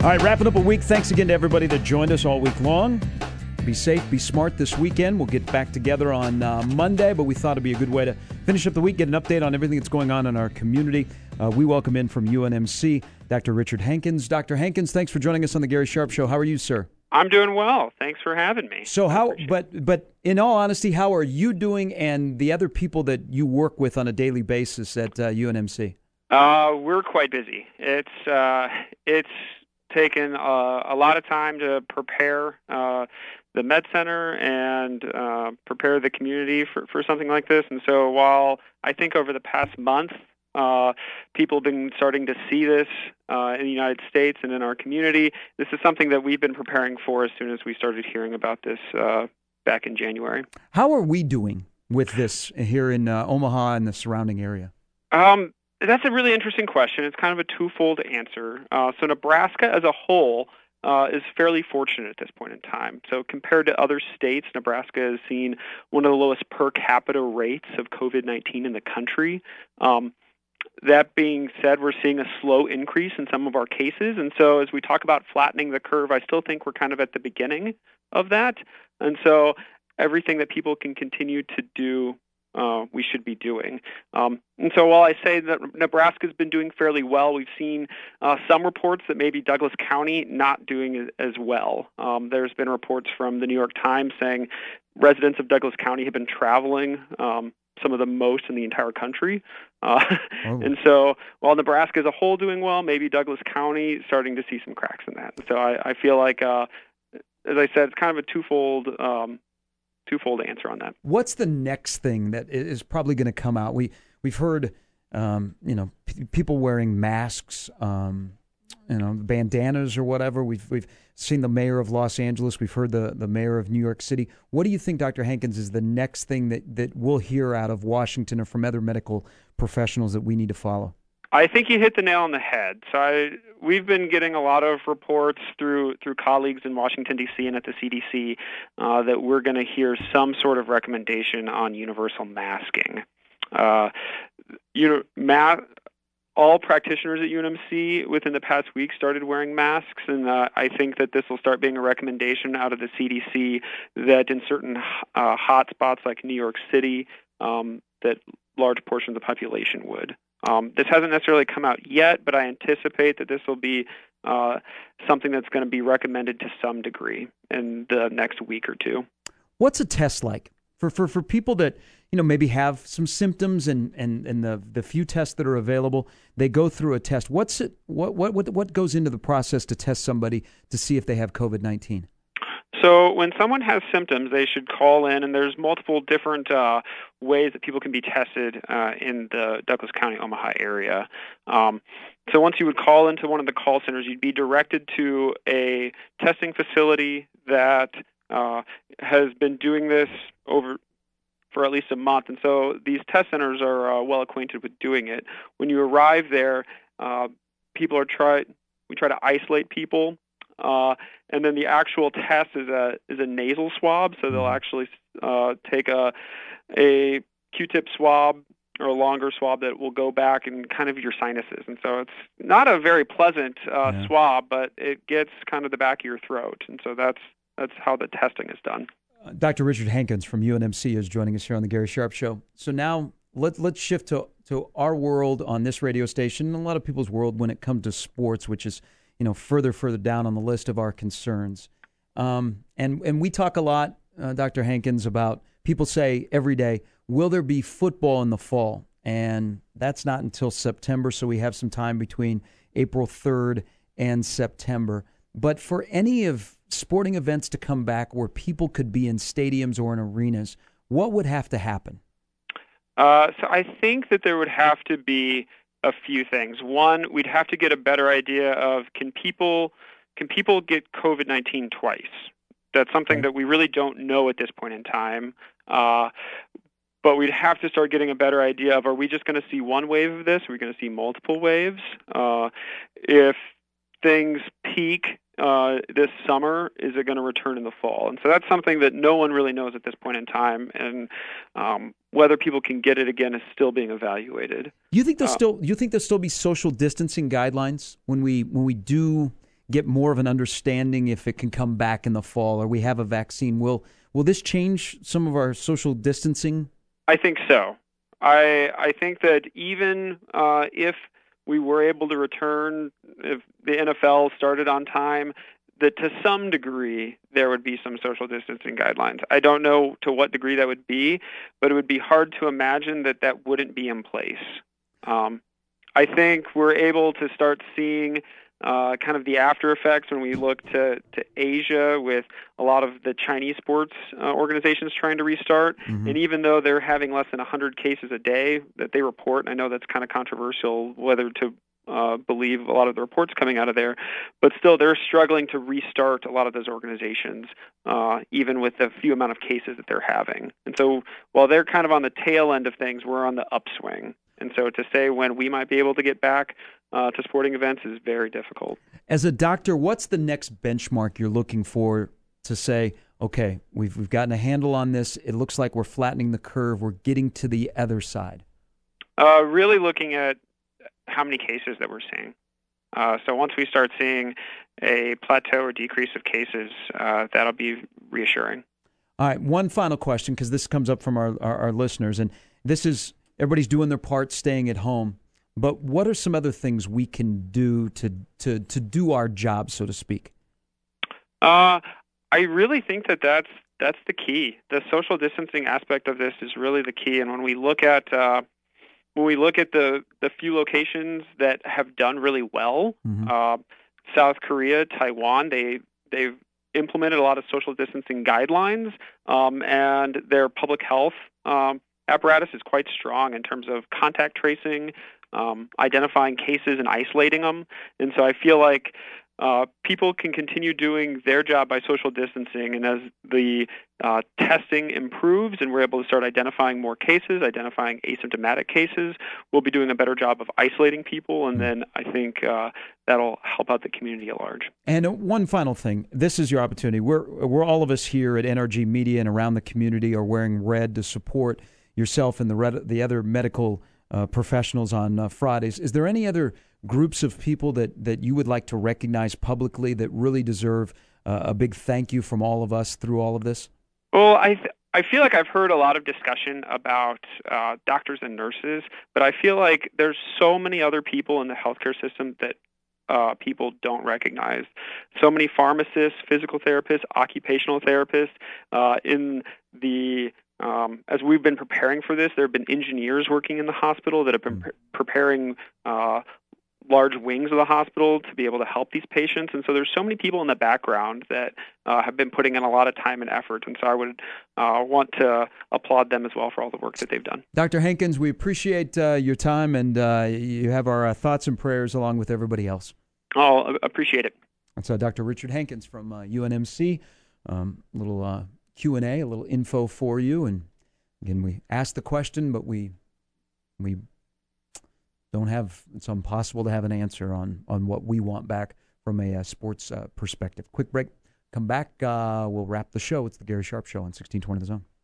All right, wrapping up a week. Thanks again to everybody that joined us all week long. Be safe, be smart this weekend. We'll get back together on Monday, but we thought it'd be a good way to finish up the week, get an update on everything that's going on in our community. We welcome in from UNMC, Dr. Richard Hankins. Dr. Hankins, thanks for joining us on the Gary Sharp Show. How are you, sir? I'm doing well. Thanks for having me. So but in all honesty, how are you doing and the other people that you work with on a daily basis at UNMC? We're quite busy. It's taken a lot of time to prepare the Med Center and prepare the community for something like this. And so while I think over the past month, people have been starting to see this in the United States and in our community, this is something that we've been preparing for as soon as we started hearing about this back in January. How are we doing with this here in Omaha and the surrounding area? That's a really interesting question. It's kind of a twofold answer. So Nebraska as a whole is fairly fortunate at this point in time. So compared to other states, Nebraska has seen one of the lowest per capita rates of COVID-19 in the country. That being said, we're seeing a slow increase in some of our cases. And so as we talk about flattening the curve, I still think we're kind of at the beginning of that. And so everything that people can continue to do, we should be doing. And so while I say that Nebraska's been doing fairly well, we've seen some reports that maybe Douglas County not doing as well. There's been reports from the New York Times saying residents of Douglas County have been traveling some of the most in the entire country. And so while Nebraska as a whole doing well, maybe Douglas County starting to see some cracks in that. So I feel like, as I said, it's kind of a twofold answer on that. What's the next thing that is probably going to come out? We've heard, people wearing masks, bandanas or whatever. We've seen the mayor of Los Angeles. We've heard the mayor of New York City. What do you think, Dr. Hankins, is the next thing that we'll hear out of Washington or from other medical professionals that we need to follow? I think you hit the nail on the head. So we've been getting a lot of reports through colleagues in Washington, D.C. and at the CDC that we're going to hear some sort of recommendation on universal masking. All practitioners at UNMC within the past week started wearing masks, and I think that this will start being a recommendation out of the CDC that in certain hot spots like New York City, that large portions of the population would. This hasn't necessarily come out yet, but I anticipate that this will be something that's going to be recommended to some degree in the next week or two. What's a test like for people that maybe have some symptoms and the few tests that are available? They go through a test. What goes into the process to test somebody to see if they have COVID-19? So when someone has symptoms, they should call in, and there's multiple different ways that people can be tested in the Douglas County, Omaha area. So once you would call into one of the call centers, you'd be directed to a testing facility that has been doing this for at least a month. And so these test centers are well acquainted with doing it. When you arrive there, we try to isolate people. And then the actual test is a nasal swab, so they'll actually take a Q-tip swab or a longer swab that will go back in kind of your sinuses. And so it's not a very pleasant swab, but it gets kind of the back of your throat. And so that's how the testing is done. Dr. Richard Hankins from UNMC is joining us here on the Gary Sharp Show. So now let's shift to our world on this radio station and a lot of people's world when it comes to sports, which is further down on the list of our concerns. And we talk a lot, Dr. Hankins, about people say every day, will there be football in the fall? And that's not until September, so we have some time between April 3rd and September. But for any of sporting events to come back where people could be in stadiums or in arenas, what would have to happen? So I think that there would have to be a few things. One, we'd have to get a better idea of can people get COVID-19 twice? That's something that we really don't know at this point in time. But we'd have to start getting a better idea of, are we just going to see one wave of this? Are we going to see multiple waves? If things peak this summer, is it going to return in the fall? And so that's something that no one really knows at this point in time. And whether people can get it again is still being evaluated. You think there'll still be social distancing guidelines when we do get more of an understanding if it can come back in the fall, or we have a vaccine. Will this change some of our social distancing? I think so. I think that even if we were able to return, if the NFL started on time, that to some degree there would be some social distancing guidelines. I don't know to what degree that would be, but it would be hard to imagine that wouldn't be in place. I think we're able to start seeing kind of the after effects when we look to Asia with a lot of the Chinese sports organizations trying to restart. Mm-hmm. And even though they're having less than 100 cases a day that they report, and I know that's kind of controversial whether to believe a lot of the reports coming out of there, but still they're struggling to restart a lot of those organizations, even with the few amount of cases that they're having. And so while they're kind of on the tail end of things, we're on the upswing. And so to say when we might be able to get back to sporting events is very difficult. As a doctor, what's the next benchmark you're looking for to say, okay, we've gotten a handle on this. It looks like we're flattening the curve. We're getting to the other side. Really looking at how many cases that we're seeing. So once we start seeing a plateau or decrease of cases, that'll be reassuring. All right, one final question, because this comes up from our listeners, and this is everybody's doing their part, staying at home. But what are some other things we can do to do our job, so to speak? I really think that's the key. The social distancing aspect of this is really the key. And when we look at the few locations that have done really well, Mm-hmm. South Korea, Taiwan, they've implemented a lot of social distancing guidelines, and their public health apparatus is quite strong in terms of contact tracing, identifying cases and isolating them. And so I feel like people can continue doing their job by social distancing, and as the testing improves and we're able to start identifying more cases, identifying asymptomatic cases, we'll be doing a better job of isolating people, and then I think that'll help out the community at large. And one final thing, this is your opportunity. We're all of us here at NRG Media and around the community are wearing red to support yourself and the other medical professionals on Fridays. Is there any other groups of people that you would like to recognize publicly that really deserve a big thank you from all of us through all of this? Well, I feel like I've heard a lot of discussion about doctors and nurses, but I feel like there's so many other people in the healthcare system that people don't recognize. So many pharmacists, physical therapists, occupational therapists. As we've been preparing for this, there have been engineers working in the hospital that have been preparing large wings of the hospital to be able to help these patients. And so there's so many people in the background that have been putting in a lot of time and effort. And so I would want to applaud them as well for all the work that they've done. Dr. Hankins, we appreciate your time, and you have our thoughts and prayers along with everybody else. Oh, appreciate it. That's Dr. Richard Hankins from UNMC. Little Q&A, a little info for you. And again, we asked the question, but we don't have, it's impossible to have an answer on what we want back from a sports perspective. Quick break. Come back. We'll wrap the show. It's the Gary Sharp Show on 1620 The Zone.